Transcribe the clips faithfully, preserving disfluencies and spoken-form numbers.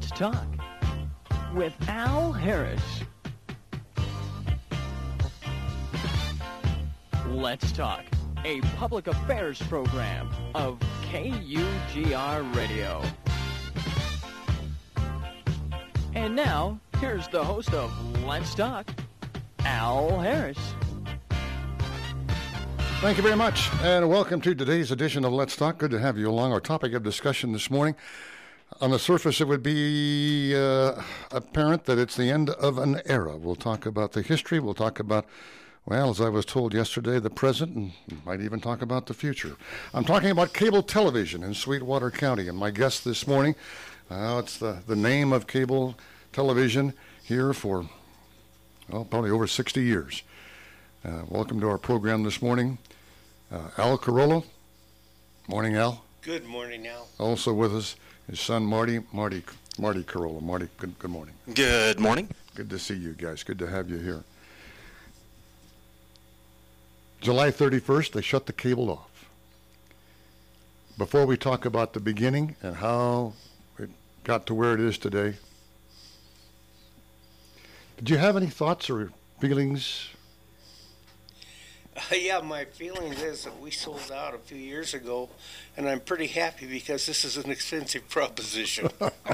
Let's Talk with Al Harris. Let's Talk, a public affairs program of K U G R Radio. And now, here's the host of Let's Talk, Al Harris. Thank you very much, and welcome to today's edition of Let's Talk. Good to have you along. Our topic of discussion this morning, on the surface, it would be uh, apparent that it's the end of an era. We'll talk about the history. We'll talk about, well, as I was told yesterday, the present, and might even talk about the future. I'm talking about cable television in Sweetwater County, and my guest this morning, uh, it's the, the name of cable television here for, well, probably over sixty years. Uh, welcome to our program this morning, uh, Al Carollo. Morning, Al. Good morning, Al. Also with us, his son Marty, Marty, Marty Carollo. Marty, good, good morning. Good morning. Good to see you guys. Good to have you here. July thirty-first, they shut the cable off. Before we talk about the beginning and how it got to where it is today, did you have any thoughts or feelings? Uh, yeah, my feeling is that we sold out a few years ago, and I'm pretty happy because this is an expensive proposition.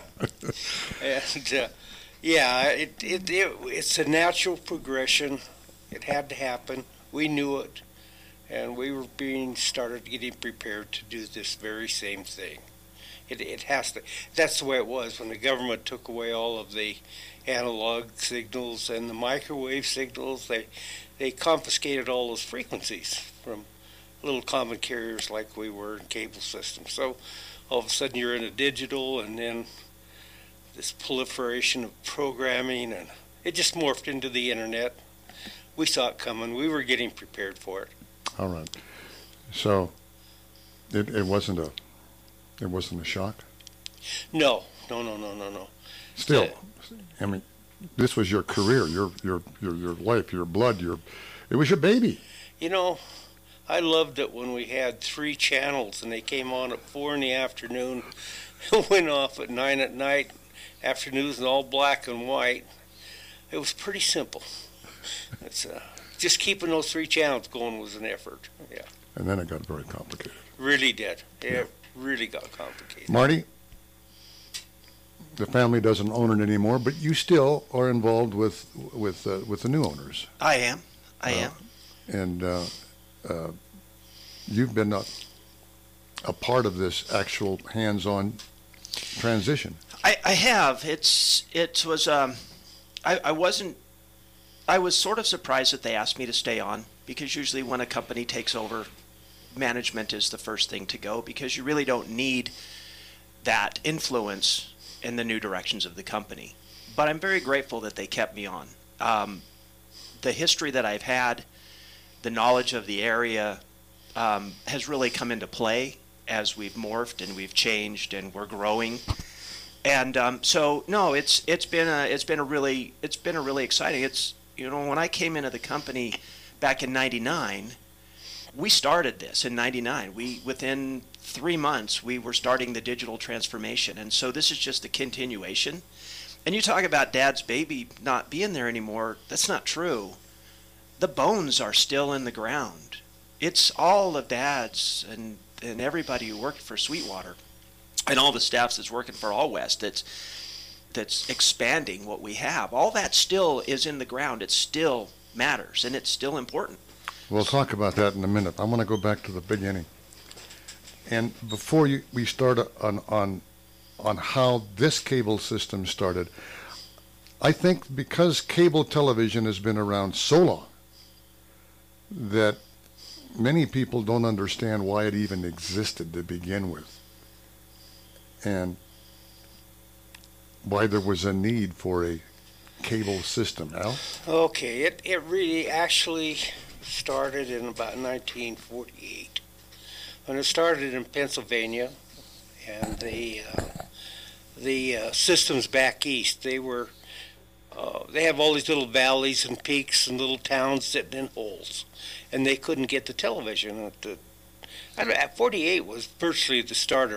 and uh, yeah, it, it it it's a natural progression. It had to happen. We knew it, and we were being started getting prepared to do this very same thing. It it has to. That's the way it was when the government took away all of the analog signals and the microwave signals. They they confiscated all those frequencies from little common carriers like we were in cable systems. So all of a sudden you're in a digital, and then this proliferation of programming, and it just morphed into the internet. We saw it coming. We were getting prepared for it. All right. So it it wasn't a it wasn't a shock? No, no, no, no, no, no. Still, Uh, I mean, this was your career, your your your your life, your blood, your it was your baby. You know, I loved it when we had three channels and they came on at four in the afternoon, went off at nine at night, afternoons and all black and white. It was pretty simple. It's uh, just keeping those three channels going was an effort. Yeah, And then it got very complicated. really did. It Yeah. really got complicated. Marty, the family doesn't own it anymore, but you still are involved with with uh, with the new owners, I am. I Uh, am. and uh, uh, you've been a, a part of this actual hands-on transition. I, I have. It's it was um I, I wasn't I was sort of surprised that they asked me to stay on, because usually when a company takes over, management is the first thing to go, because you really don't need that influence in the new directions of the company. But I'm very grateful that they kept me on. Um, the history that I've had, the knowledge of the area, um, has really come into play as we've morphed and we've changed and we're growing. And um, so no, it's it's been a it's been a really it's been a really exciting. It's you know when I came into the company back in ninety-nine, we started this in ninety-nine. We within three months we were starting the digital transformation, and so this is just the continuation. And you talk about Dad's baby not being there anymore. That's not true. The bones are still in the ground. It's all of Dad's and and everybody who worked for Sweetwater, and all the staffs that's working for All West that's that's expanding what we have. All that still is in the ground. It still matters, and it's still important. We'll talk about that in a minute. I want to go back to the beginning. And before you, we start on, on, on how this cable system started, I think because cable television has been around so long that many people don't understand why it even existed to begin with, and why there was a need for a cable system. Al? Okay, it, it really actually started in about nineteen forty-eight. When it started in Pennsylvania, and the uh, the uh, systems back east, they were uh, they have all these little valleys and peaks and little towns sitting in holes, and they couldn't get the television. At the, I don't know, at forty-eight was virtually the start of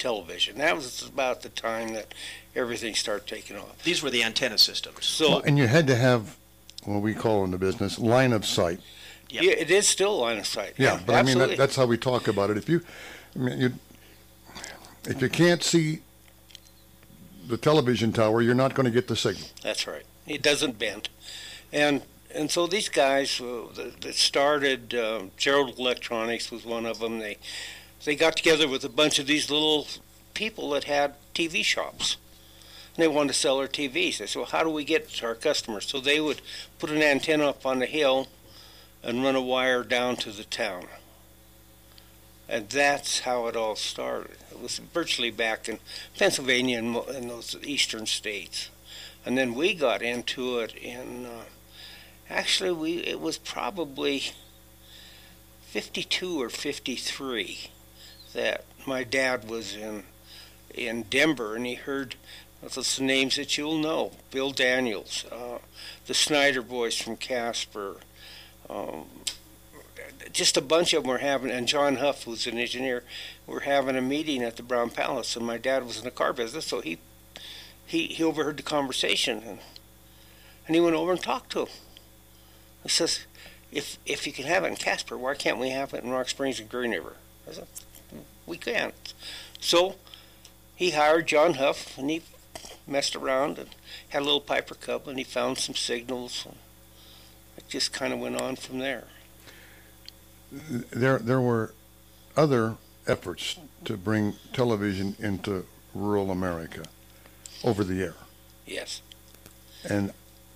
television. That was about the time that everything started taking off. These were the antenna systems. So Well, and you had to have what we call in the business line of sight. Yep. yeah, it is still line of sight. Yeah, but I mean absolutely. that, that's how we talk about it. If you, I mean, you, if you can't see the television tower, you're not going to get the signal. That's right. It doesn't bend, and and so these guys uh, that, that started um, Gerald Electronics was one of them. They they got together with a bunch of these little people that had T V shops. And they wanted to sell their T Vs. They said, well, how do we get to our customers? So they would put an antenna up on the hill and run a wire down to the town. And that's how it all started. It was virtually back in Pennsylvania and, and those eastern states. And then we got into it in, uh, actually, we it was probably fifty-two or fifty-three that my dad was in in Denver, and he heard the names that you'll know: Bill Daniels, uh, the Snyder Boys from Casper, um, just a bunch of them were having, and John Huff, who's an engineer, were having a meeting at the Brown Palace, and my dad was in the car business, so he he, he overheard the conversation, and, and he went over and talked to him. He says, if if you can have it in Casper, why can't we have it in Rock Springs and Green River? I said, we can't. So he hired John Huff, and he messed around and had a little Piper Cub, and he found some signals, and it just kind of went on from there. There, there were other efforts to bring television into rural America over the air, Yes. and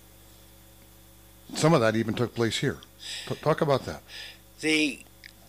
some of that even took place here. T- Talk about that. The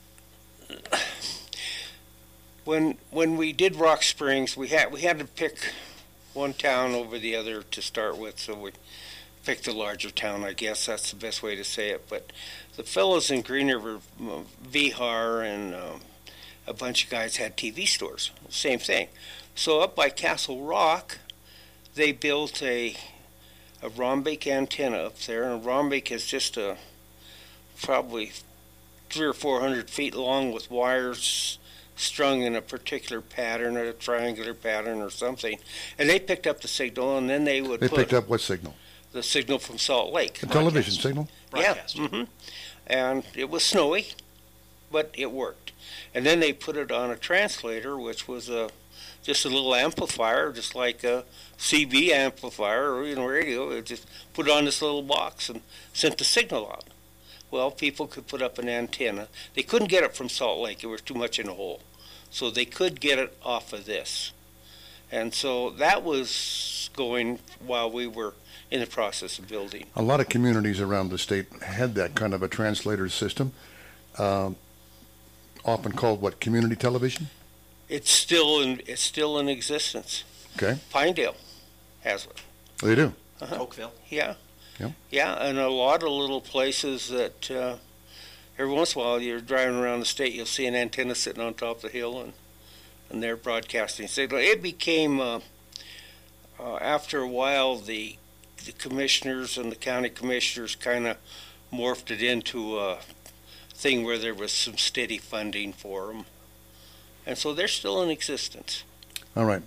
when when we did Rock Springs, we had we had to pick one town over the other to start with, so we picked the larger town. I guess that's the best way to say it. But the fellows in Green River, uh, Vihar, and um, a bunch of guys had T V stores. Same thing. So up by Castle Rock, they built a a Rhombik antenna up there, and a Rhombik is just a probably three or four hundred feet long with wires strung in a particular pattern, a triangular pattern or something. And they picked up the signal, and then they would They put picked up what signal? the signal from Salt Lake. The television signal? Broadcast. Yeah. hmm And it was snowy, but it worked. And then they put it on a translator, which was a just a little amplifier, just like a C B amplifier or, you know, radio. It just put it on this little box and sent the signal out. Well, people could put up an antenna. They couldn't get it from Salt Lake. It was too much in a hole. So they could get it off of this. And so that was going while we were in the process of building. A lot of communities around the state had that kind of a translator system, um, often called what, community television? It's still in it's still in existence. Okay, Pinedale has one. they do. Uh-huh. Oakville. Yeah. Yep. Yeah, and a lot of little places that uh, every once in a while you're driving around the state, you'll see an antenna sitting on top of the hill, and and they're broadcasting signal. It became uh, uh, after a while the the commissioners and the county commissioners kind of morphed it into a thing where there was some steady funding for them, and so they're still in existence. All right.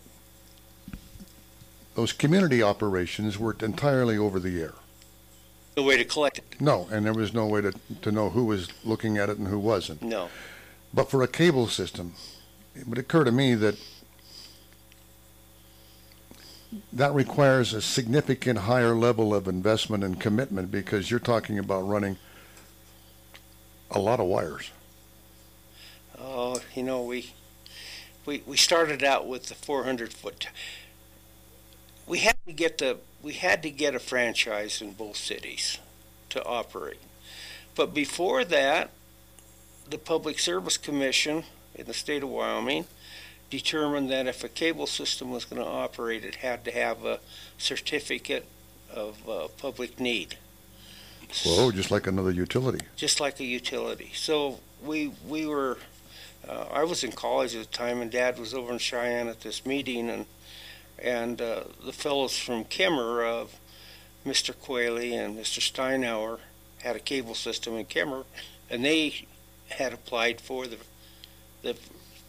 Those community operations worked entirely over the air. No way to collect it. No, and there was no way to, to know who was looking at it and who wasn't. No. But for a cable system, it would occur to me that that requires a significant higher level of investment and commitment, because you're talking about running a lot of wires. Oh, you know, we we we started out with the four hundred foot. We had to get the we had to get a franchise in both cities to operate. But before that, the Public Service Commission in the state of Wyoming determined that if a cable system was going to operate, it had to have a certificate of uh, public need. Whoa, just like another utility. Just like a utility. So we we were, uh, I was in college at the time, and Dad was over in Cheyenne at this meeting, and and uh, the fellows from Kemmer, uh, Mister Quayle and Mister Steinauer, had a cable system in Kemmer, and they had applied for the the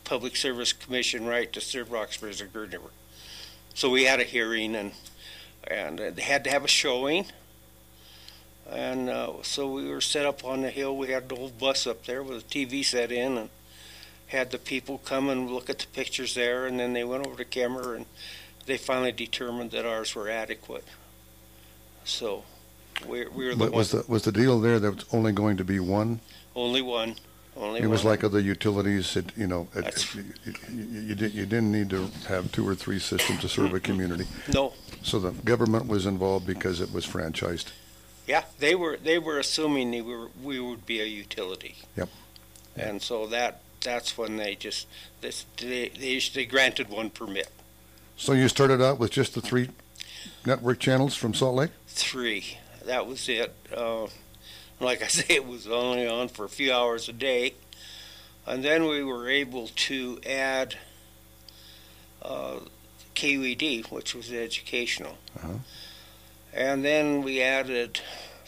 Public Service Commission right to serve Roxbury as a Gerd River. So we had a hearing, and and they had to have a showing. And uh, so we were set up on the hill. We had an old bus up there with a T V set in, and had the people come and look at the pictures there, and then they went over to Kemmer, and they finally determined that ours were adequate. So we, we were the But was one, the was the deal there that was only going to be one? only one. Only It one. was like other utilities. It, you know, it, That's- you, you, you, did, you didn't need to have two or three systems to serve a community. No. So the government was involved because it was franchised. Yeah, they were they were assuming they were we would be a utility. Yep. And so that that's when they just this they they, they granted one permit. So you started out with just the three network channels from Salt Lake? Three. That was it. Uh, like I say, it was only on for a few hours a day, and then we were able to add uh, K U E D, which was educational. Uh-huh. And then we added,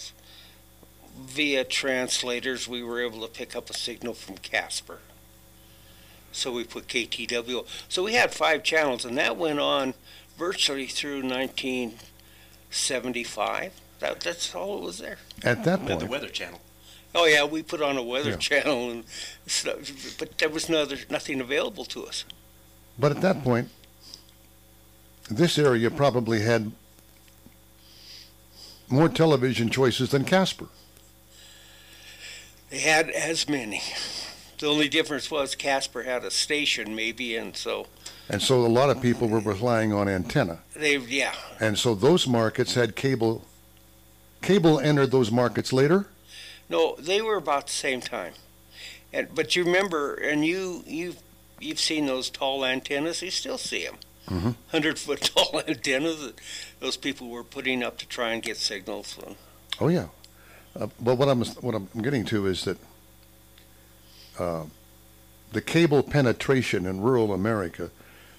via translators, we were able to pick up a signal from Casper. So we put K T W. So we had five channels, and that went on virtually through nineteen seventy-five. That, that's all it was there. At that At the point, Weather Channel. Oh yeah, we put on a weather Yeah. channel, and stuff, but there was no other, nothing available to us. but at that point, this area probably had more television choices than Casper. They had as many. The only difference was Casper had a station, maybe, and so And so a lot of people were relying on antenna. they, yeah. And so those markets had cable. Cable entered those markets later? No, they were about the same time. And but you remember, and you you've you've seen those tall antennas. You still see them, Mhm. hundred foot tall antennas that those people were putting up to try and get signals. And Oh yeah. Uh, but what I'm what I'm getting to is that uh, the cable penetration in rural America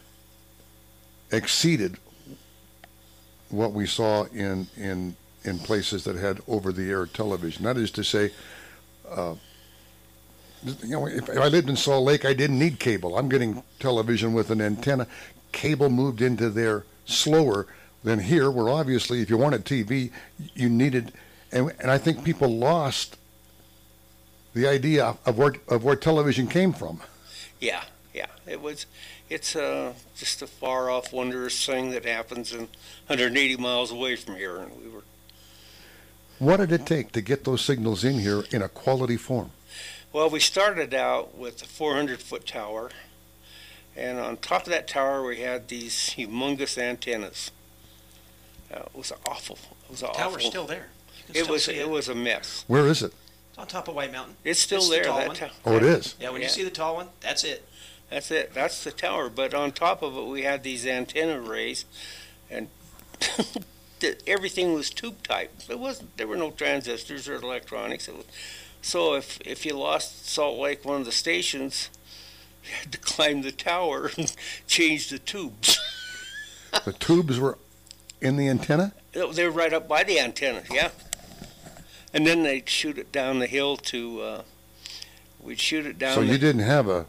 exceeded what we saw in in in places that had over-the-air television. That is to say, uh, you know, if, if I lived in Salt Lake, I didn't need cable. I'm getting television with an antenna. Cable moved into there slower than here, where obviously, if you wanted T V, you needed. And, and I think people lost the idea of where of where television came from. yeah, yeah, it was. It's uh, just a far off, wondrous thing that happens in one hundred eighty miles away from here, and we were. What did it take to get those signals in here in a quality form? Well, we started out with a four hundred foot tower, and on top of that tower we had these humongous antennas. Uh, it was awful. It was awful. Tower's still there. You can It still was see it was a mess. Where is it? It's on top of White Mountain. It's still It's the there. tall That one. tower. Oh, it is. Yeah, when Yeah. you see the tall one, that's it. That's it. That's the tower. But on top of it, we had these antenna arrays, and the- everything was tube type. It wasn't. There were no transistors or electronics. It was, so if if you lost Salt Lake, one of the stations, you had to climb the tower and change the tubes. The tubes were in the antenna? They were right up by the antenna. Yeah. And then they'd shoot it down the hill to. Uh, we'd shoot it down. So the, you didn't have a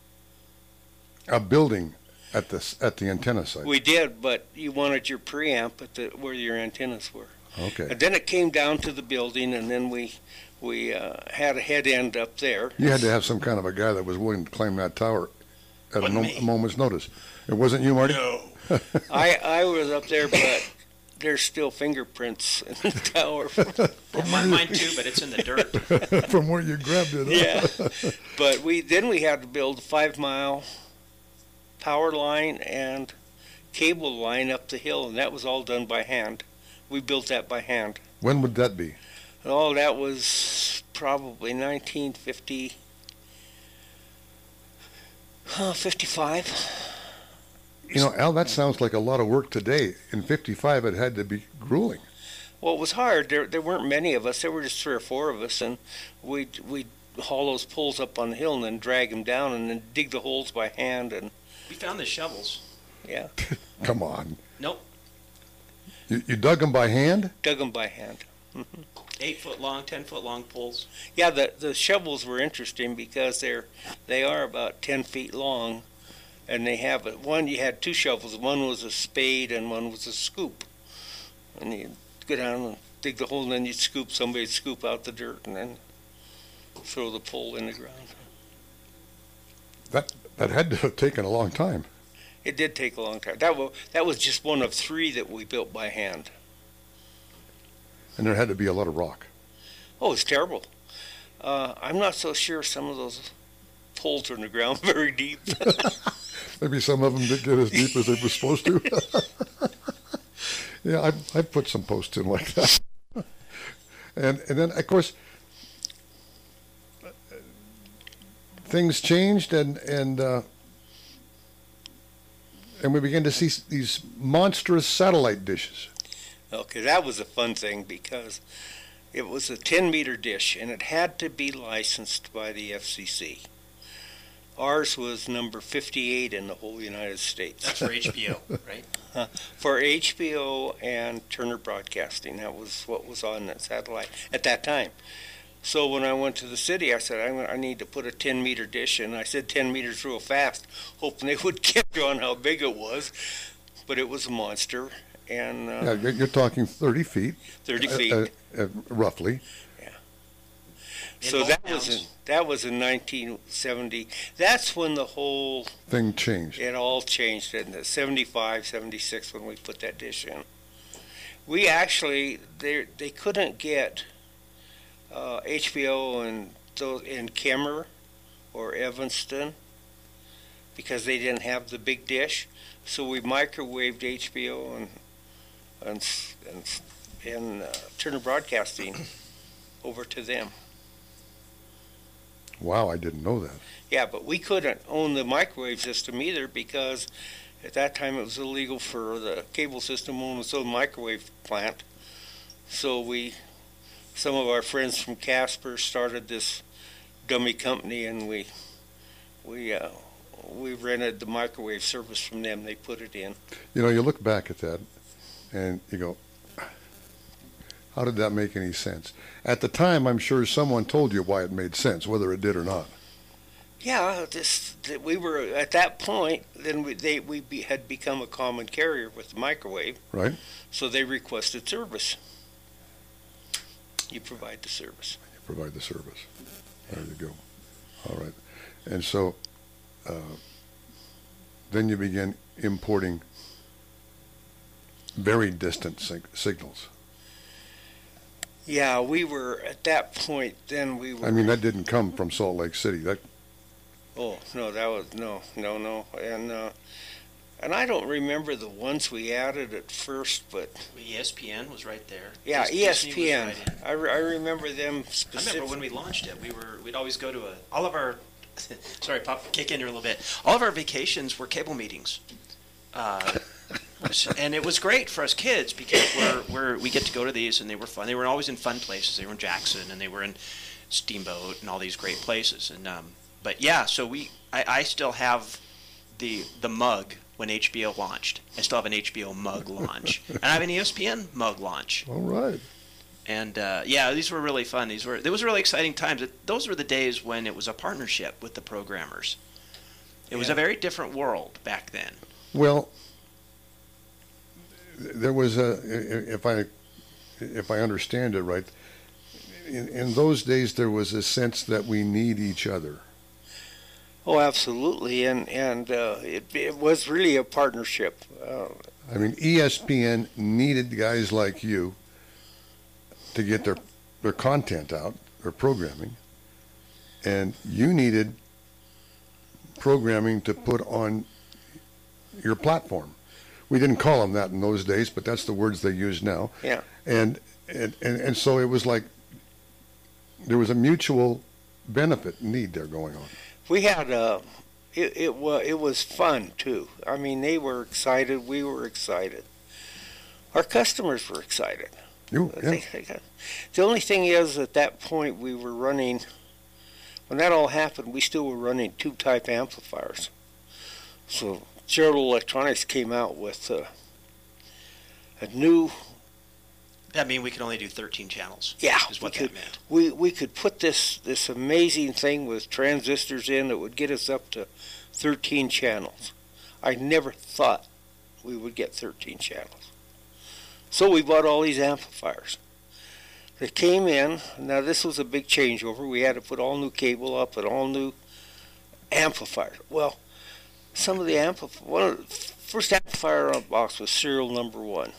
a building at the s- at the antenna site. We did, but you wanted your preamp at the where your antennas were. Okay. And then it came down to the building, and then we we uh, had a head end up there. You had to have some kind of a guy that was willing to climb that tower at a, Wasn't no, me. a moment's notice. It wasn't you, Marty? No. I I was up there, but there's still fingerprints in the tower. Yeah, mine, mine too, but it's in the dirt. From where you grabbed it. huh? Yeah. But we then we had to build a five mile power line and cable line up the hill, and that was all done by hand. We built that by hand. When would that be? Oh, that was probably nineteen fifty, uh, fifty-five. You know, Al, that sounds like a lot of work today. In fifty-five, it had to be grueling. Well, it was hard. There, there weren't many of us. There were just three or four of us, and we'd we'd haul those poles up on the hill and then drag them down and then dig the holes by hand. And We found the shovels. yeah, Come on. Nope. You, you dug them by hand? dug them by hand. Eight foot long, ten foot long poles. Yeah, the the shovels were interesting because they're they are about ten feet long, and they have a, one. You had two shovels. One was a spade and one was a scoop. And you go down and dig the hole, and then you'd scoop. Somebody'd scoop out the dirt and then throw the pole in the ground. That that had to have taken a long time. It did take a long time. That was that was just one of three that we built by hand. And there had to be a lot of rock. Oh, it's terrible. Uh, I'm not so sure some of those poles are in the ground very deep. Maybe some of them didn't get as deep as they were supposed to. Yeah, I I put some posts in like that. And and then of course things changed, and and uh, and we began to see these monstrous satellite dishes. Okay, that was a fun thing because it was a ten meter dish and it had to be licensed by the F C C. Ours was number fifty-eight in the whole United States. That's for H B O, right? Uh, for H B O and Turner Broadcasting. That was what was on that satellite at that time. So when I went to the city, I said, I, I need to put a ten meter dish in. I said ten meters real fast, hoping they would catch on how big it was. But it was a monster. And uh, Yeah, you're, you're talking thirty feet. thirty feet. Uh, uh, uh, roughly. So that was in, that was in nineteen seventy. That's when the whole Thing changed. it all changed in the seventy-five, seventy-six when we put that dish in. We actually they they couldn't get uh, H B O and those in Kemmer or Evanston because they didn't have the big dish. So we microwaved H B O and and and, and uh, Turner Broadcasting over to them. Wow, I didn't know that. Yeah, but we couldn't own the microwave system either because at that time it was illegal for the cable system to own its own microwave plant. So we, some of our friends from Casper started this dummy company, and we we uh, we rented the microwave service from them. They put it in. You know, you look back at that and you go, how did that make any sense? At the time, I'm sure someone told you why it made sense, whether it did or not. Yeah, this that we were at that point. Then we they we be, had become a common carrier with the microwave, Right? so they requested service. You provide the service. You provide the service. There you go. All right. And so uh, then you begin importing very distant sig- signals. Yeah, we were at that point. Then we were. I mean, that didn't come from Salt Lake City. That Oh no, that was no, no, no, and uh, and I don't remember the ones we added at first, but E S P N was right there. yeah, Disney E S was P N. right in. I, re- I remember them I specifically. remember when we launched it, we were we'd always go to a all of our sorry, pop kick in here a little bit. All of our vacations were cable meetings. Uh, and it was great for us kids because we're, we're we get to go to these, and they were fun. They were always in fun places. They were in Jackson, and they were in Steamboat, and all these great places. And um, but yeah, so we I, I still have the the mug when H B O launched. I still have an H B O mug launch, and I have an E S P N mug launch. all right. And uh, yeah, these were really fun. These were there was really exciting times. It, those were the days when it was a partnership with the programmers. It was Yeah. a very different world back then. Well, there was a, if I, if I understand it right, in, in those days there was a sense that we need each other. Oh, absolutely, and and uh, it it was really a partnership. Uh, I mean, E S P N needed guys like you to get their their content out, their programming, and you needed programming to put on your platform. We didn't call them that in those days, but that's the words they use now. yeah. And and, and and so it was like there was a mutual benefit need there going on. We had uh, it it was it was fun too. I mean, they were excited. We were excited. Our customers were excited. You, yeah. They- they got- the only thing is, at that point, we were running. When that all happened, we still were running tube type amplifiers. So Gerald Electronics came out with uh, a new That mean we could only do thirteen channels. Yeah, is what we that could, meant. We we could put this this amazing thing with transistors in that would get us up to thirteen channels. I never thought we would get thirteen channels. So we bought all these amplifiers. They came in. Now this was a big changeover. We had to put all new cable up and all new amplifiers. Well, some of the amplifiers, one of the first amplifier on the box was serial number one.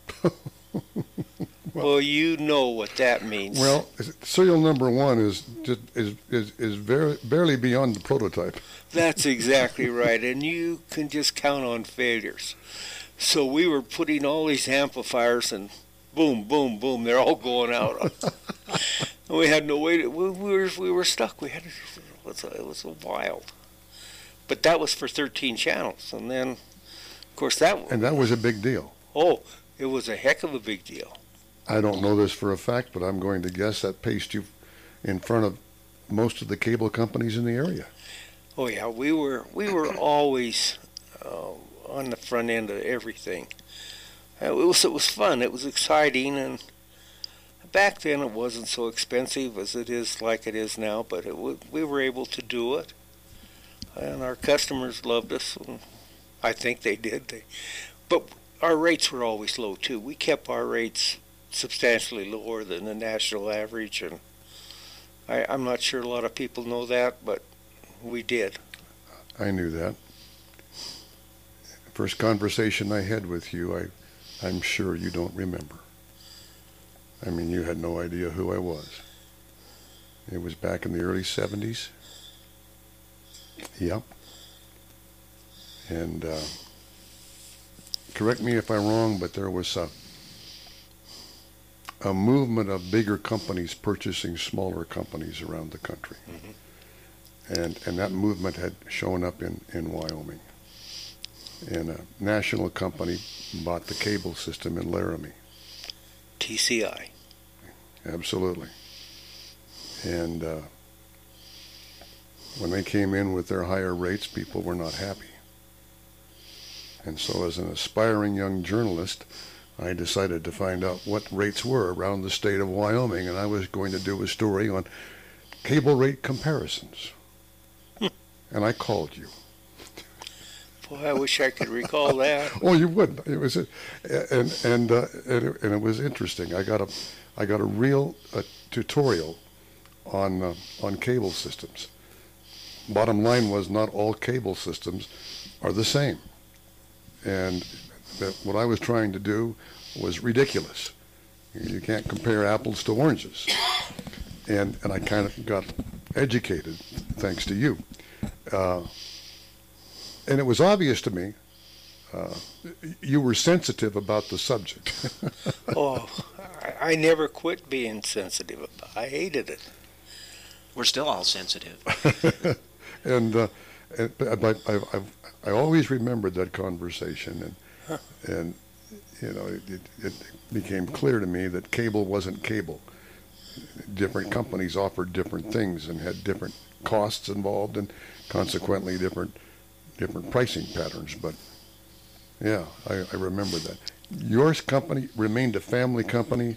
Well, well, you know what that means. Well, serial number one is just is is is very barely beyond the prototype. That's exactly right, and you can just count on failures. So we were putting all these amplifiers, and boom, boom, boom, they're all going out. And we had no way to. We, we were we were stuck. We had to, it was it was wild. But that was for thirteen channels, and then, of course, that and that was a big deal. Oh, it was a heck of a big deal. I don't know this for a fact, but I'm going to guess that placed you in front of most of the cable companies in the area. Oh yeah, we were we were always uh, on the front end of everything. Uh, It was it was fun. It was exciting, and back then it wasn't so expensive as it is like it is now. But it w- we were able to do it, and our customers loved us. And I think they did. They, but our rates were always low too. We kept our rates substantially lower than the national average, and I, I'm not sure a lot of people know that, but we did. I knew that. First conversation I had with you, I, I'm sure you don't remember. I mean, you had no idea who I was. It was back in the early seventies. Yep. And uh, correct me if I'm wrong, but there was a a movement of bigger companies purchasing smaller companies around the country. Mm-hmm. And and that movement had shown up in, in Wyoming. And a national company bought the cable system in Laramie. T C I. Absolutely. And uh, when they came in with their higher rates, people were not happy. And so as an aspiring young journalist, I decided to find out what rates were around the state of Wyoming, and I was going to do a story on cable rate comparisons. And I called you. Boy, I wish I could recall that. Oh, you wouldn't. It was, a, and and uh, and, it, and it was interesting. I got a, I got a real uh, tutorial on uh, on cable systems. Bottom line was, not all cable systems are the same, and that what I was trying to do was ridiculous. You can't compare apples to oranges, and and I kind of got educated thanks to you. Uh, And it was obvious to me uh, you were sensitive about the subject. Oh, I, I never quit being sensitive. I hated it. We're still all sensitive. and uh, and but I, I, I always remembered that conversation, and Huh. and you know it, it became clear to me that cable wasn't cable. Different companies offered different things and had different costs involved, and consequently different. different pricing patterns, but yeah, I, I remember that. Your company remained a family company,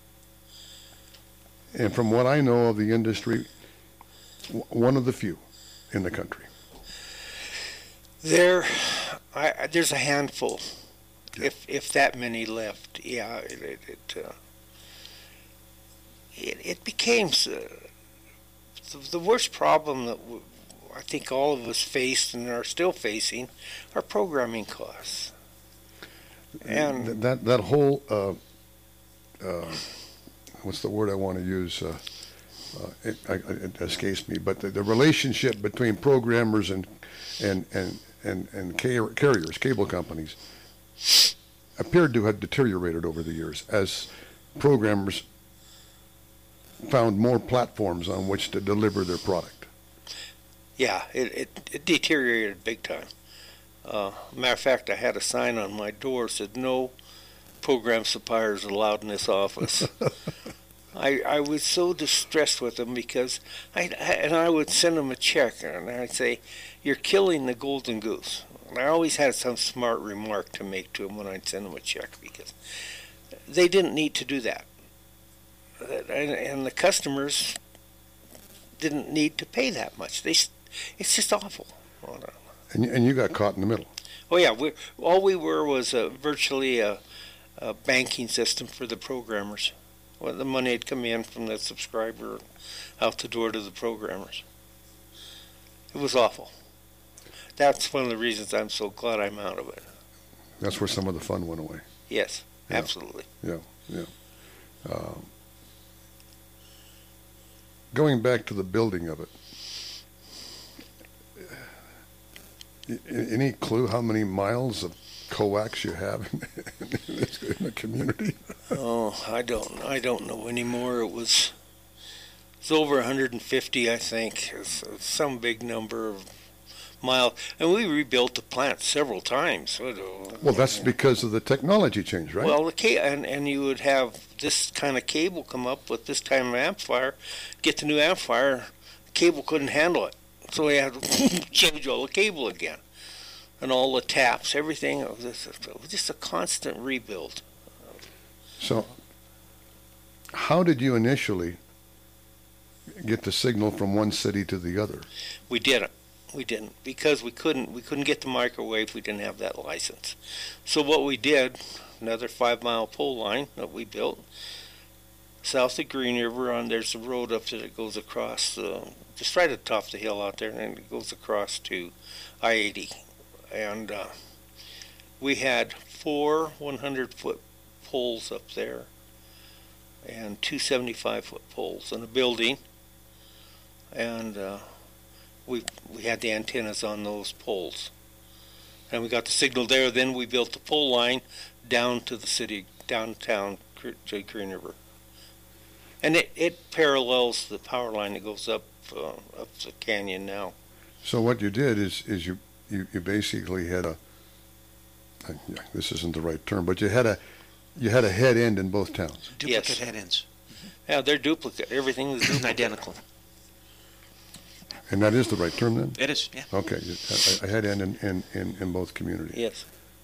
and from what I know of the industry, w- one of the few in the country. There, I, there's a handful, Yeah. if if that many left. Yeah, it it it, uh, it, it became uh, the, the worst problem that w- I think all of us faced and are still facing are programming costs. And Th- that that whole uh, uh, what's the word I want to use? Uh, uh, it, I, it escapes me. But the, the relationship between programmers and and and and, and car- carriers, cable companies, appeared to have deteriorated over the years as programmers found more platforms on which to deliver their product. yeah, it, it, it deteriorated big time. Uh, matter of fact, I had a sign on my door that said, "No program suppliers allowed in this office." I, I was so distressed with them because I, I and I would send them a check and I'd say, "You're killing the golden goose." And I always had some smart remark to make to them when I'd send them a check, because they didn't need to do that. And, and the customers didn't need to pay that much. They, it's just awful. And, and you got caught in the middle. Oh yeah, we, all we were was a, virtually a, a banking system for the programmers. Well, the money had come in from the subscriber out the door to the programmers. It was awful. That's one of the reasons I'm so glad I'm out of it. That's where some of the fun went away. Yes, Yeah. absolutely. Yeah, yeah. Um, going back to the building of it, a- any clue how many miles of coax you have in, in, this, in the community? Oh, I don't, I don't know anymore. It was, it's over one hundred fifty, I think. It's, it's some big number of miles, and we rebuilt the plant several times. Well, that's because of the technology change, right? Well, the ca- and and you would have this kind of cable come up with this kind of amplifier. Get the new amplifier, the cable couldn't handle it, so we had to change all the cable again, and all the taps, everything. It was just, it was just a constant rebuild. So, how did you initially get the signal from one city to the other? We didn't. We didn't because we couldn't. We couldn't get the microwave. We didn't have that license. So what we did, another five-mile pole line that we built south of Green River. On there's a road up there that goes across, uh, just right at the top of the hill out there, and it goes across to I eighty. And uh, we had four hundred-foot poles up there, and two seventy-five-foot poles in a building, and uh, we we had the antennas on those poles, and we got the signal there. Then we built the pole line down to the city, downtown to Green River, and it, it parallels the power line that goes up uh, up the canyon now. So what you did is is you you, you basically had a uh, yeah, this isn't the right term, but you had a you had a head end in both towns. Duplicate Yes. head ends. Yeah, they're duplicate. Everything was duplicate. Identical. And that is the right term then? It is, yeah. Okay, a, a head end in, in, in, in both communities. Yes.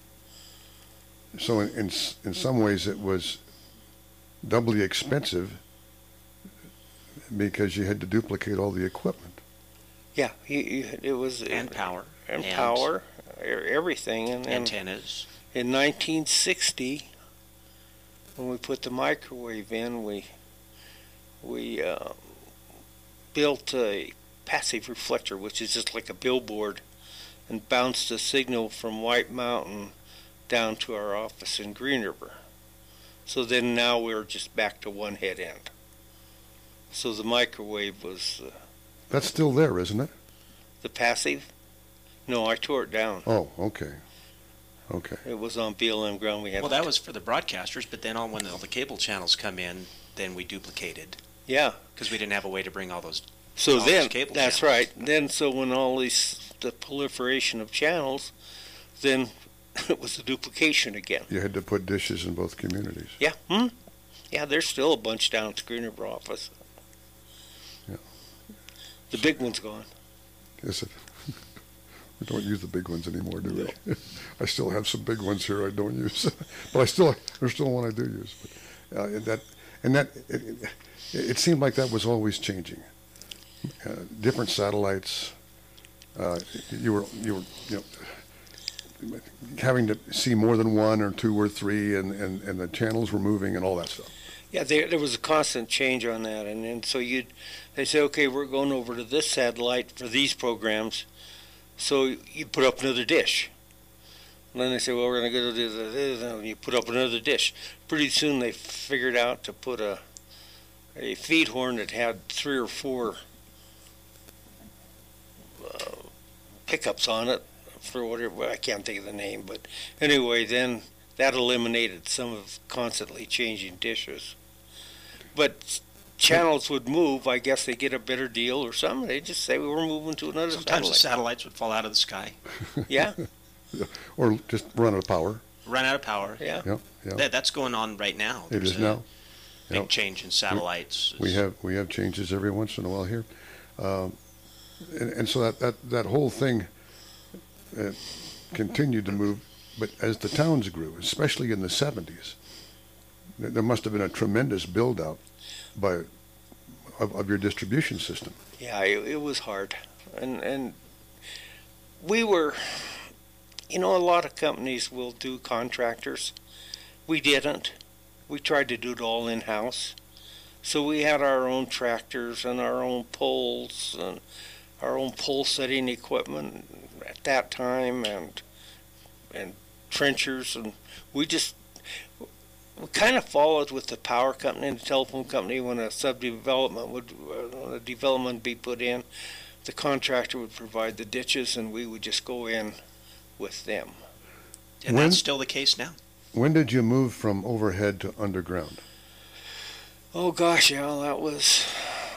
So in, in s- in some ways it was doubly expensive because you had to duplicate all the equipment. Yeah, you, you, it was And power. and power, e- everything, and, and Antennas. in nineteen sixty, when we put the microwave in, we we uh, built a passive reflector, which is just like a billboard, and bounced a signal from White Mountain down to our office in Green River. So then now we're just back to one head end. So the microwave was uh, That's still there, isn't it? the passive. No, I tore it down. Oh, okay. Okay. It was on B L M ground. We had Well, that was for the broadcasters, but then on when all the cable channels come in, then we duplicated yeah. because we didn't have a way to bring all those. So all then, those cable that's channels. right. Then, so when all these the proliferation of channels, then it was a duplication again. You had to put dishes in both communities. Yeah. Hmm? Yeah. There's still a bunch down at the Green River office. Yeah. The big one's gone. Is it? We don't use the big ones anymore, do we? I still have some big ones here I don't use, but I still there's still one I do use. But uh, and that and that it, it, it seemed like that was always changing. Uh, different satellites. Uh, you were you were you know having to see more than one or two or three, and, and, and the channels were moving and all that stuff. Yeah, there, there was a constant change on that, and then so you'd they say, okay, we're going over to this satellite for these programs, so you put up another dish. And then they say, well, we're going to go to this, and you put up another dish. Pretty soon they figured out to put a a feed horn that had three or four uh, pickups on it for whatever, I can't think of the name, but anyway, then that eliminated some of constantly changing dishes. But channels would move. I guess they get a better deal or something. They just say we were moving to another Sometimes the satellite. satellites would fall out of the sky, Yeah, Or just run out of power. run out of power. yeah. Yeah, yeah. That, that's going on right now. It There's is a now. Big Yep. change in satellites. We have we have changes every once in a while here, um, and, and so that, that, that whole thing uh, continued to move. But as the towns grew, especially in the seventies, there must have been a tremendous build-out by of, of your distribution system. Yeah, it, it was hard. And, and we were, you know, a lot of companies will do contractors. We didn't. We tried to do it all in-house. So we had our own tractors and our own poles and our own pole setting equipment at that time, and and trenchers, and we just we kind of followed with the power company and the telephone company. When a subdevelopment would when a development be put in, the contractor would provide the ditches, and we would just go in with them. And When- that's still the case now. When did you move from overhead to underground? Oh gosh, yeah, that was,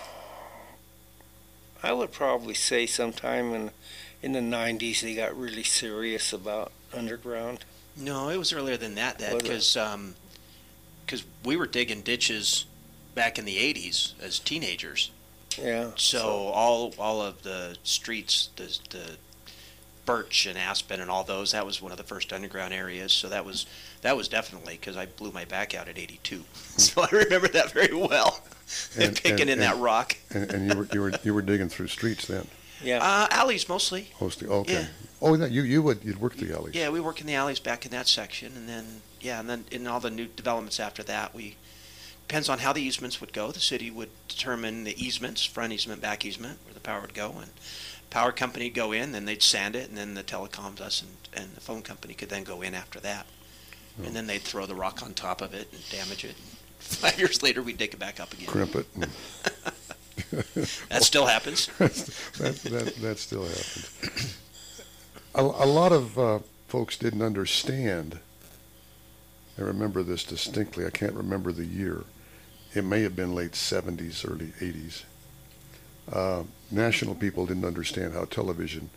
I would probably say sometime in in the nineties they got really serious about underground. No, it was earlier than that, Dad, Was it? because um, cause we were digging ditches back in the eighties as teenagers. Yeah. So all all of the streets, the the Birch and Aspen and all those, that was one of the first underground areas. So that was that was definitely, because I blew my back out at eighty-two. So I remember that very well, And- picking and- in that and- rock. And, and you were you were you were digging through streets then, Yeah. Uh, alleys mostly. mostly. Okay. Yeah. Oh, that you you would you'd work the alleys. Yeah, we work in the alleys back in that section, and then yeah, and then in all the new developments after that, we depends on how the easements would go. The city would determine the easements, front easement, back easement, where the power would go, and power company would go in, then they'd sand it, and then the telecoms, us, and, and the phone company could then go in after that, and then they'd throw the rock on top of it and damage it. And five years later, we'd dig it back up again. Crimp it. And That still happens. that, that that still happens. A, a lot of uh, folks didn't understand. I remember this distinctly. I can't remember the year. It may have been late seventies, early eighties. Uh, national people didn't understand how television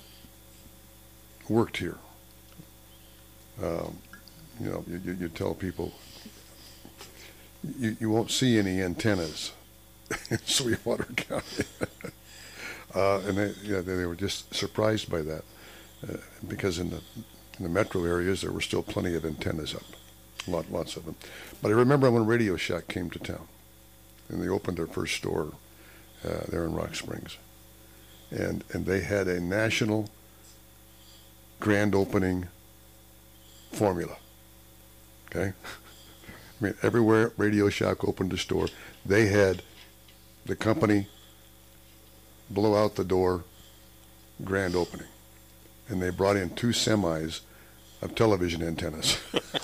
worked here. Um, you know, you, you, you tell people you, you won't see any antennas in Sweetwater County. uh, and they, yeah, they, they were just surprised by that uh, because in the in the metro areas there were still plenty of antennas up, lot, lots of them. But I remember when Radio Shack came to town, and they opened their first store uh, there in Rock Springs, and and they had a national grand opening formula. Okay, I mean everywhere Radio Shack opened a store, they had the company blow out the door grand opening, and they brought in two semis of television antennas.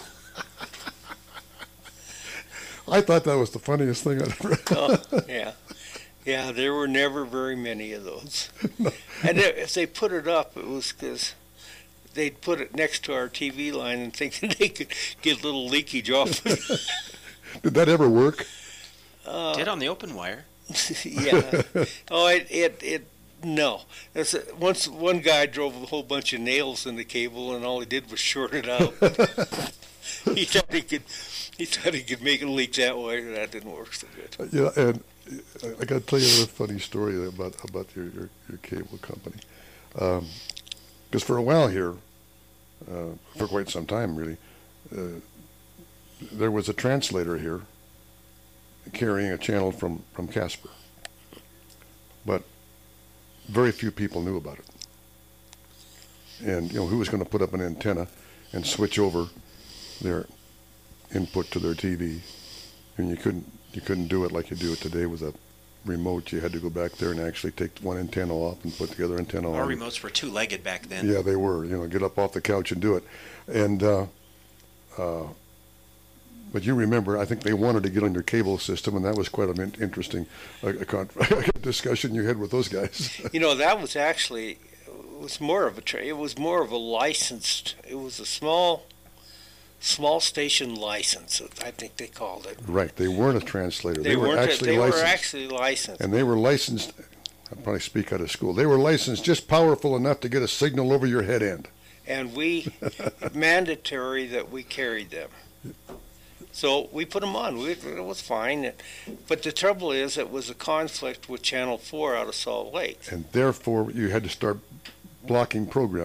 I thought that was the funniest thing I'd ever. Oh, yeah. Yeah, there were never very many of those. And if they put it up, it was because they'd put it next to our T V line and thinking they could get a little leakage off it. Did that ever work? Uh, Did on the open wire. yeah. Oh, it, it, it no. That's a, once one guy drove a whole bunch of nails in the cable, and all he did was short it out. he thought he could, he thought he could make it leak that way. That didn't work so good. Yeah, and I got to tell you another funny story about about your your, your cable company, because for a while here, uh, for quite some time really, uh, there was a translator here carrying a channel from from Casper, but very few people knew about it. And you know, who was going to put up an antenna and switch over their input to their T V? And you couldn't you couldn't do it like you do it today with a remote. You had to go back there and actually take one antenna off and put the other antenna on. Our remotes were two-legged back then. Yeah, they were. You know, get up off the couch and do it. And uh, uh, but you remember, I think they wanted to get on your cable system, and that was quite an in- interesting uh, a con- discussion you had with those guys. You know, that was actually, it was more of a, tra- it was more of a licensed, it was a small, small station license, I think they called it. Right, they weren't a translator. They, They, were weren't, actually they licensed. were actually licensed. And they were licensed, I'll probably speak out of school, they were licensed just powerful enough to get a signal over your head end. And we, mandatory that we carried them. So we put them on. We, it was fine. But the trouble is, it was a conflict with Channel four out of Salt Lake. And therefore, you had to start blocking programming.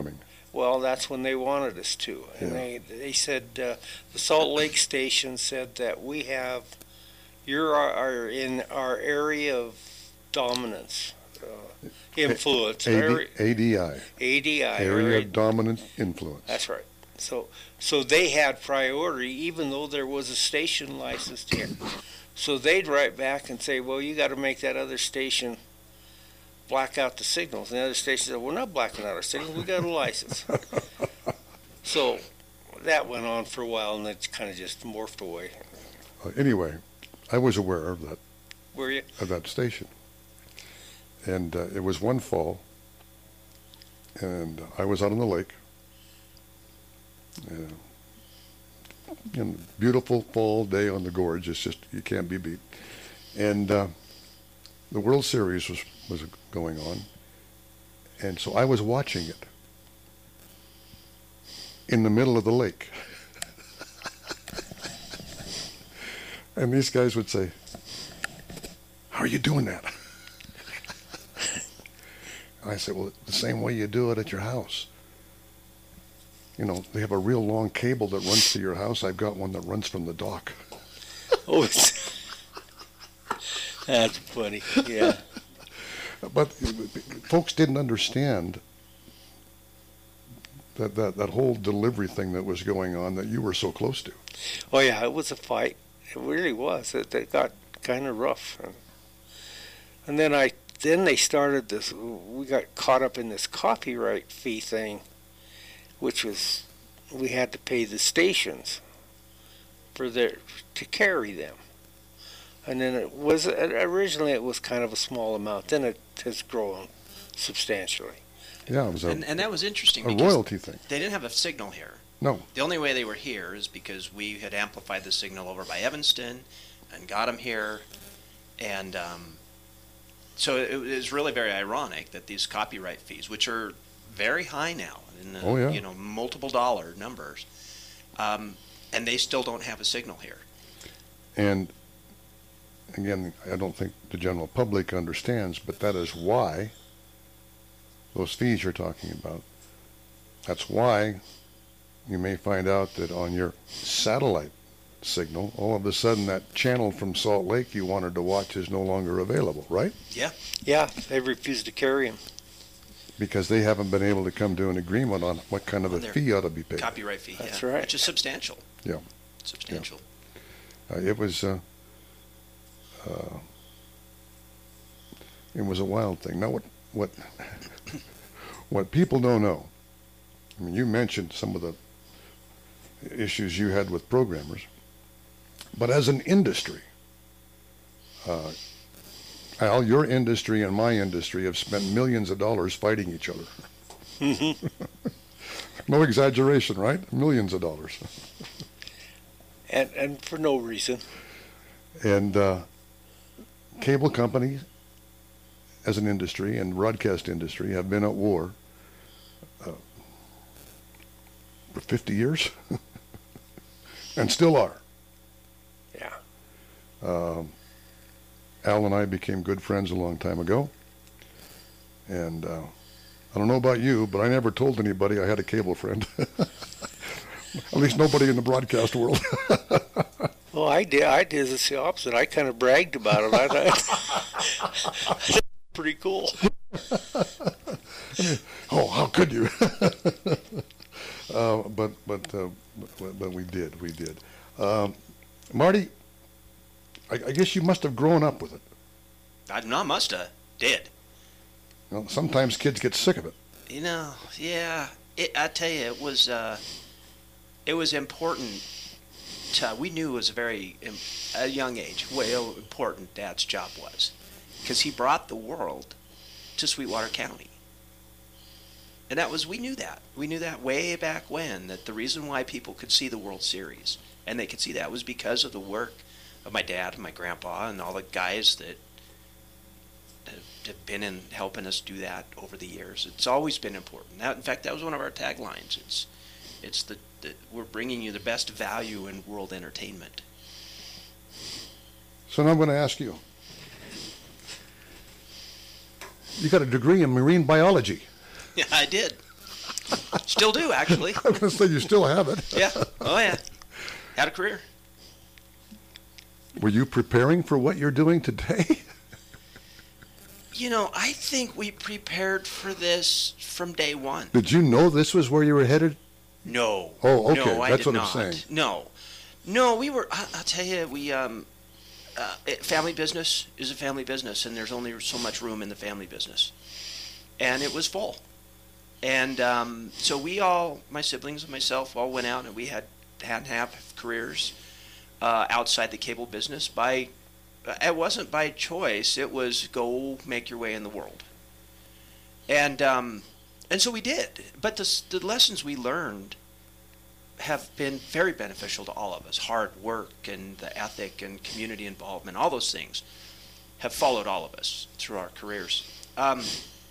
Well, that's when they wanted us to, and Yeah. they they said uh, the Salt Lake station said that we have you're our, our in our area of dominance, uh, influence, A D, area- A D I, A D I, area area- of dominant influence. That's right. So so they had priority, even though there was a station licensed here. So they'd write back and say, well, you got to make that other station black out the signals. And the other station said, we're not blacking out our signals. We got a license. So that went on for a while, and it kind of just morphed away. Uh, anyway, I was aware of that Were you? of that station, and uh, it was one fall, and I was out on the lake. Uh, you know, beautiful fall day on the gorge. It's just, you can't be beat. And uh, the World Series was, was going on, and so I was watching it in the middle of the lake. And these guys would say, how are you doing that? And I said, well, the same way you do it at your house. You know, they have a real long cable that runs to your house. I've got one that runs from the dock. Oh, it's that's funny. Yeah. But folks didn't understand that, that, that whole delivery thing that was going on that you were so close to. Oh, yeah, it was a fight. It really was. It, it got kind of rough. And, and then I, then they started this, we got caught up in this copyright fee thing, which was, we had to pay the stations for their, to carry them. And then it was, originally it was kind of a small amount. Then it has grown substantially. Yeah, it was a, And, and that was interesting a because royalty thing. they didn't have a signal here. No. The only way they were here is because we had amplified the signal over by Evanston and got them here. And um, so it, it was really very ironic that these copyright fees, which are very high now, in the, Oh, yeah. you know, multiple dollar numbers, um, and they still don't have a signal here. And again, I don't think the general public understands, but that is why those fees you're talking about, that's why you may find out that on your satellite signal, all of a sudden that channel from Salt Lake you wanted to watch is no longer available, right? Yeah. Yeah, they refused to carry them. Because they haven't been able to come to an agreement on what kind of a On their fee ought to be paid. Copyright fee, That's yeah. right. Which is substantial. Yeah. Substantial. Uh, it was uh, uh, it was a wild thing. Now, what what what people don't know, I mean, you mentioned some of the issues you had with programmers, but as an industry, uh, Al, your industry and my industry have spent millions of dollars fighting each other. No exaggeration, right? Millions of dollars. And, and for no reason. And uh, cable companies, as an industry, and broadcast industry have been at war uh, for fifty years, and still are. Yeah. Um, Al and I became good friends a long time ago, and uh, I don't know about you, but I never told anybody I had a cable friend. At least nobody in the broadcast world. Well, I did. I did the opposite. I kind of bragged about it. I thought pretty cool. Oh, how could you? uh, but but, uh, but but we did, we did. Um, Marty, I, I guess you must have grown up with it. I not must have. Did. You know, sometimes kids get sick of it. You know, yeah. It, I tell you, it was uh, it was important. To, we knew it was a very im- a young age how important Dad's job was, because he brought the world to Sweetwater County, and that was we knew that we knew that way back when, that the reason why people could see the World Series and they could see that was because of the work of my dad and my grandpa and all the guys that have, have been in helping us do that over the years. It's always been important. That, in fact, that was one of our taglines. It's it's the, the we're bringing you the best value in world entertainment. So now I'm going to ask you. You got a degree in marine biology. Yeah, I did. Still do, actually. I was going to say you still have it. Yeah. Oh, yeah. Had a career. Were you preparing for what you're doing today? You know, I think we prepared for this from day one. Did you know this was where you were headed? No. Oh, okay. No, I That's did what I'm not. saying. No. No, we were, I, I'll tell you, we, um, uh, it- family business is a family business, and there's only so much room in the family business. And it was full. And um, so we all, my siblings and myself, all went out, and we had had half careers uh, outside the cable business. By it wasn't by choice; it was go make your way in the world. And um, and so we did. But the s- the lessons we learned have been very beneficial to all of us. Hard work and the ethic and community involvement, all those things, have followed all of us through our careers. Um,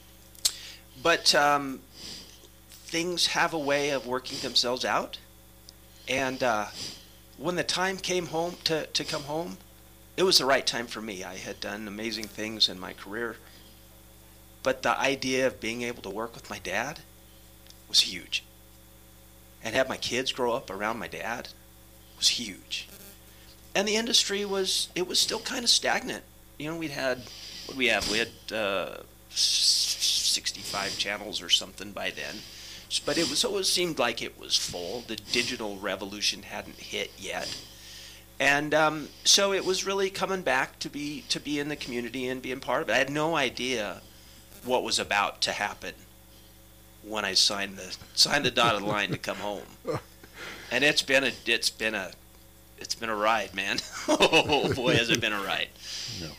but um, things have a way of working themselves out, and uh, when the time came home to, to come home, it was the right time for me. I had done amazing things in my career, but the idea of being able to work with my dad was huge, and have my kids grow up around my dad was huge. And the industry was, it was still kind of stagnant. You know, we'd had, what did we have? We had uh, sixty-five channels or something by then. But it was always seemed like it was full. The digital revolution hadn't hit yet. And um, so it was really coming back to be to be in the community and being part of it. I had no idea what was about to happen when I signed the signed the dotted line to come home. And it's been a it's been a it's been a ride, man. Oh boy, has it been a ride. Yeah.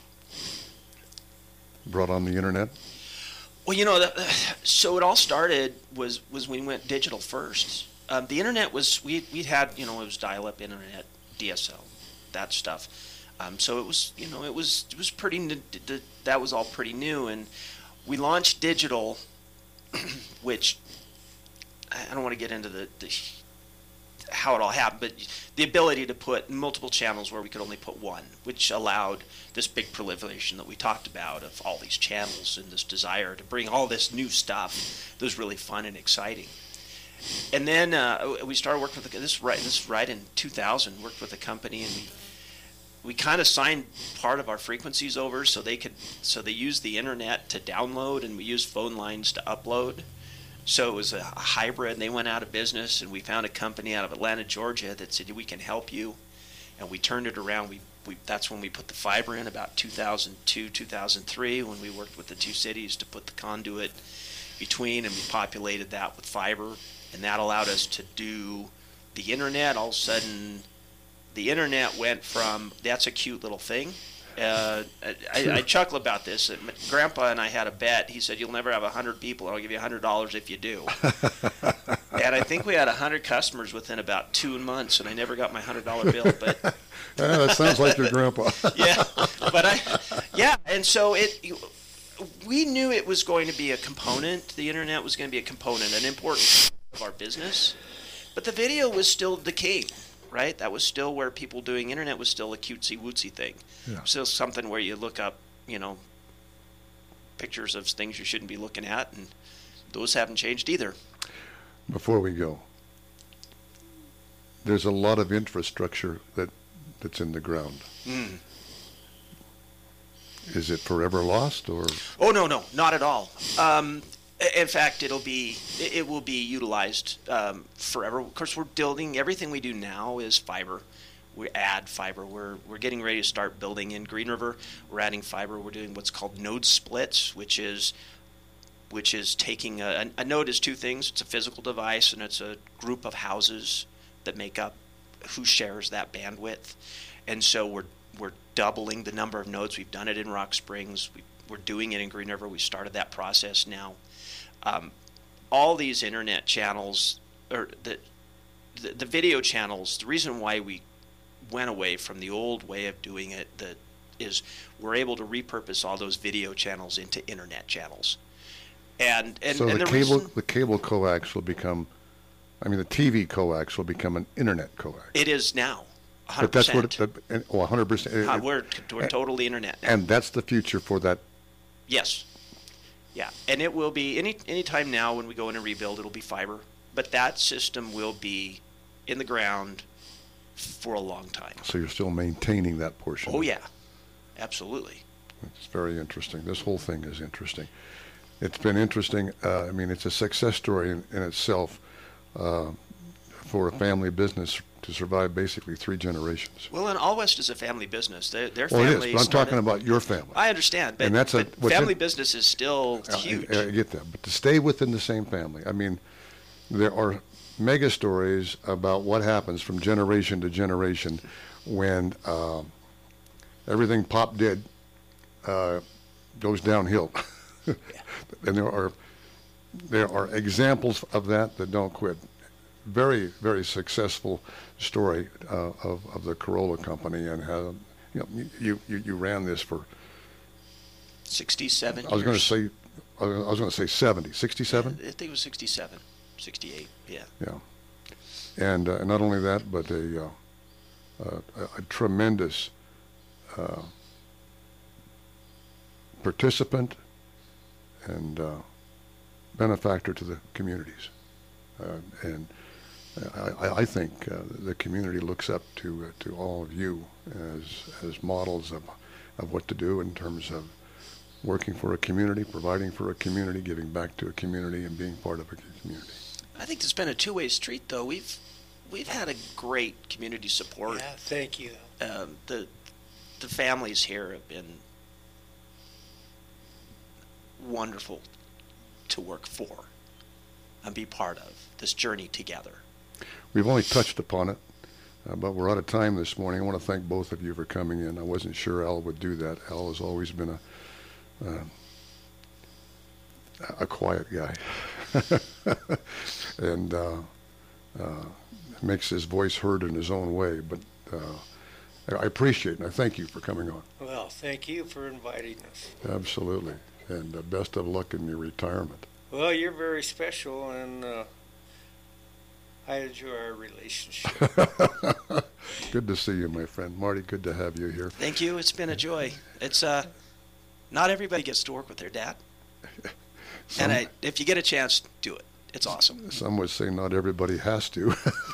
Brought on the internet? Well, you know, the, so it all started was was when we went digital first. Um, the internet was we we'd had you know it was dial-up internet, D S L, that stuff. Um, so it was you know it was it was pretty n- d- that was all pretty new, and we launched digital, which I don't want to get into the, the how it all happened, but the ability to put multiple channels where we could only put one, which allowed this big proliferation that we talked about of all these channels and this desire to bring all this new stuff that was really fun and exciting. And then uh, we started working with the, this right this is right in two thousand. Worked with a company, and we we kind of signed part of our frequencies over so they could so they used the internet to download, and we used phone lines to upload. So it was a, a hybrid, and they went out of business, and we found a company out of Atlanta, Georgia that said, we can help you. And we turned it around. We, we That's when we put the fiber in, about two thousand two, two thousand three, when we worked with the two cities to put the conduit between, and we populated that with fiber. And that allowed us to do the internet. All of a sudden, the internet went from, that's a cute little thing. Uh, I, I chuckle about this. Grandpa and I had a bet. He said, you'll never have one hundred people, and I'll give you one hundred dollars if you do. And I think we had one hundred customers within about two months, and I never got my one hundred dollar bill. But Yeah, that sounds like your grandpa. yeah, but I, yeah, and so it, we knew it was going to be a component. The internet was going to be a component, an important part of our business. But the video was still the king. Right, that was still where people doing internet was still a cutesy wootsy thing. Yeah. Still something where you look up, you know, pictures of things you shouldn't be looking at, and those haven't changed either. Before we go, there's a lot of infrastructure that that's in the ground. Mm. Is it forever lost, or? Oh no, no, not at all. Um, in fact, it'll be it it will be utilized um, forever. Of course, we're building everything we do now is fiber. We add fiber. We're we're getting ready to start building in Green River. We're adding fiber. We're doing what's called node splits, which is which is taking a, a node is two things. It's a physical device, and it's a group of houses that make up who shares that bandwidth. And so we're we're doubling the number of nodes. We've done it in Rock Springs. We, we're doing it in Green River. We started that process now. Um, all these internet channels, or the, the the video channels, the reason why we went away from the old way of doing it that is we're able to repurpose all those video channels into internet channels. And and, so and the, the cable reason, the cable coax will become, I mean the T V coax will become an internet coax. it is now, one hundred But that's percent. what it, oh, one hundred percent. Uh, we're we're totally internet now. And that's the future for that. Yes. Yeah, and it will be any any time now when we go in and rebuild, it'll be fiber, but that system will be in the ground for a long time. So you're still maintaining that portion. Oh yeah, absolutely. It's very interesting. This whole thing is interesting. It's been interesting. Uh, I mean, it's a success story in, in itself uh, for a family business to survive basically three generations. Well, and All West is a family business. Their, their Well, it family is, but I'm talking started- about your family. I understand, but, And that's a- but what's family in- business is still I- huge. I, I get that, but to stay within the same family, I mean, there are mega stories about what happens from generation to generation when uh, everything Pop did uh, goes downhill. And there are there are examples of that that don't quit. Very, very successful story uh, of of the Corolla company, and how you know you you, you ran this for. sixty-seven I was going to years. say, I was going to say seventy, sixty-seven. I think it was sixty-seven, sixty-eight, yeah. Yeah, and uh, not only that, but a uh, a, a tremendous uh, participant and uh, benefactor to the communities, uh, and I, I think uh, the community looks up to uh, to all of you as as models of of what to do in terms of working for a community, providing for a community, giving back to a community, and being part of a community. I think it's been a two-way street, though. We've we've had a great community support. Yeah, thank you. Um, the the families here have been wonderful to work for and be part of this journey together. We've only touched upon it, uh, but we're out of time this morning. I want to thank both of you for coming in. I wasn't sure Al would do that. Al has always been a uh, a quiet guy, and uh, uh, makes his voice heard in his own way. But uh, I appreciate it, and I thank you for coming on. Well, thank you for inviting us. Absolutely, and uh, best of luck in your retirement. Well, you're very special, and uh, I enjoy our relationship. Good to see you, my friend. Marty, good to have you here. Thank you. It's been a joy. It's uh, not everybody gets to work with their dad, Some, and I, if you get a chance, do it. It's awesome. some would say not everybody has to.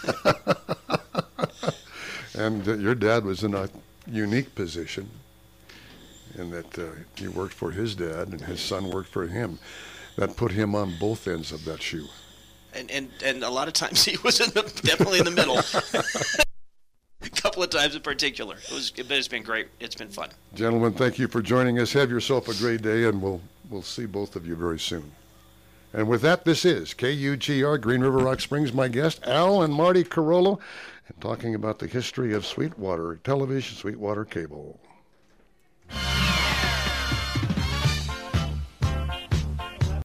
And uh, your dad was in a unique position in that uh, he worked for his dad and his son worked for him. That put him on both ends of that shoe. And and and a lot of times he was in the, definitely in the middle. A couple of times in particular. It was, but it's been great. It's been fun. Gentlemen, thank you for joining us. Have yourself a great day, and we'll we'll see both of you very soon. And with that, this is K U G R, Green River Rock Springs. My guest, Al and Marty Carollo, and talking about the history of Sweetwater Television, Sweetwater Cable.